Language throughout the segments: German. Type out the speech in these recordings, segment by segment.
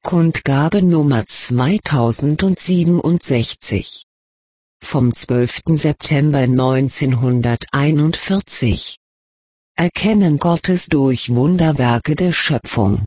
Kundgabe Nummer 2067. Vom 12. September 1941. Erkennen Gottes durch Wunderwerke der Schöpfung.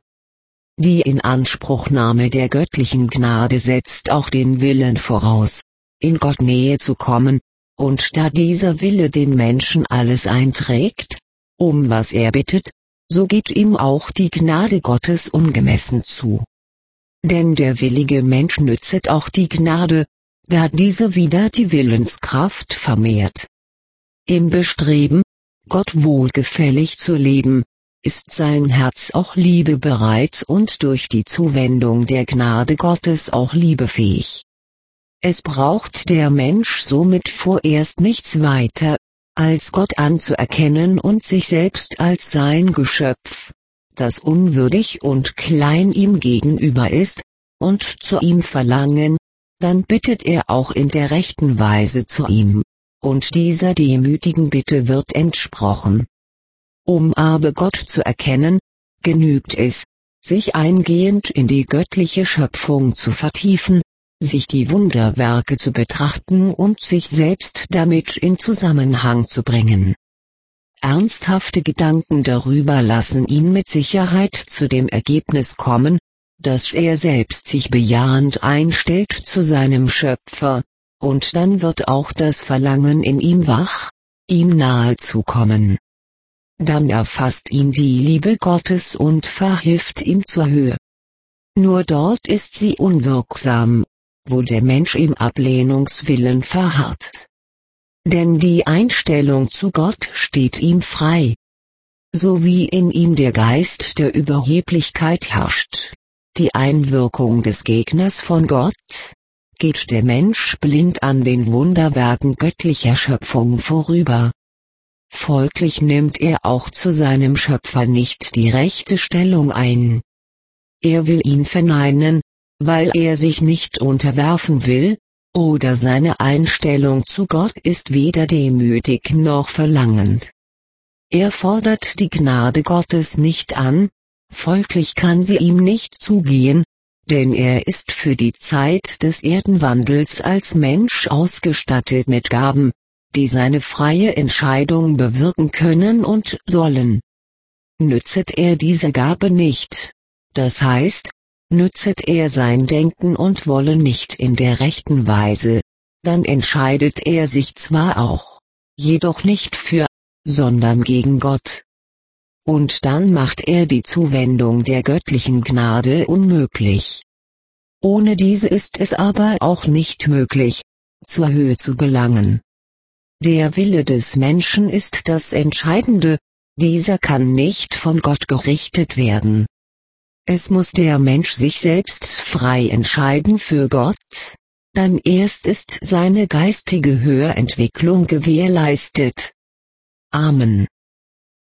Die Inanspruchnahme der göttlichen Gnade setzt auch den Willen voraus, in Gott Nähe zu kommen, und da dieser Wille dem Menschen alles einträgt, um was er bittet, so geht ihm auch die Gnade Gottes ungemessen zu. Denn der willige Mensch nützet auch die Gnade, da diese wieder die Willenskraft vermehrt. Im Bestreben, Gott wohlgefällig zu leben, ist sein Herz auch liebebereit und durch die Zuwendung der Gnade Gottes auch liebefähig. Es braucht der Mensch somit vorerst nichts weiter, als Gott anzuerkennen und sich selbst als sein Geschöpf, das unwürdig und klein ihm gegenüber ist, und zu ihm verlangen, dann bittet er auch in der rechten Weise zu ihm, und dieser demütigen Bitte wird entsprochen. Um aber Gott zu erkennen, genügt es, sich eingehend in die göttliche Schöpfung zu vertiefen, sich die Wunderwerke zu betrachten und sich selbst damit in Zusammenhang zu bringen. Ernsthafte Gedanken darüber lassen ihn mit Sicherheit zu dem Ergebnis kommen, dass er selbst sich bejahend einstellt zu seinem Schöpfer, und dann wird auch das Verlangen in ihm wach, ihm nahe zu kommen. Dann erfasst ihn die Liebe Gottes und verhilft ihm zur Höhe. Nur dort ist sie unwirksam, wo der Mensch im Ablehnungswillen verharrt. Denn die Einstellung zu Gott steht ihm frei. So wie in ihm der Geist der Überheblichkeit herrscht, die Einwirkung des Gegners von Gott, geht der Mensch blind an den Wunderwerken göttlicher Schöpfung vorüber. Folglich nimmt er auch zu seinem Schöpfer nicht die rechte Stellung ein. Er will ihn verneinen, weil er sich nicht unterwerfen will, oder seine Einstellung zu Gott ist weder demütig noch verlangend. Er fordert die Gnade Gottes nicht an, folglich kann sie ihm nicht zugehen, denn er ist für die Zeit des Erdenwandels als Mensch ausgestattet mit Gaben, die seine freie Entscheidung bewirken können und sollen. Nützet er diese Gabe nicht, das heißt, nützet er sein Denken und Wollen nicht in der rechten Weise, dann entscheidet er sich zwar auch, jedoch nicht für, sondern gegen Gott. Und dann macht er die Zuwendung der göttlichen Gnade unmöglich. Ohne diese ist es aber auch nicht möglich, zur Höhe zu gelangen. Der Wille des Menschen ist das Entscheidende, dieser kann nicht von Gott gerichtet werden. Es muss der Mensch sich selbst frei entscheiden für Gott, dann erst ist seine geistige Höherentwicklung gewährleistet. Amen.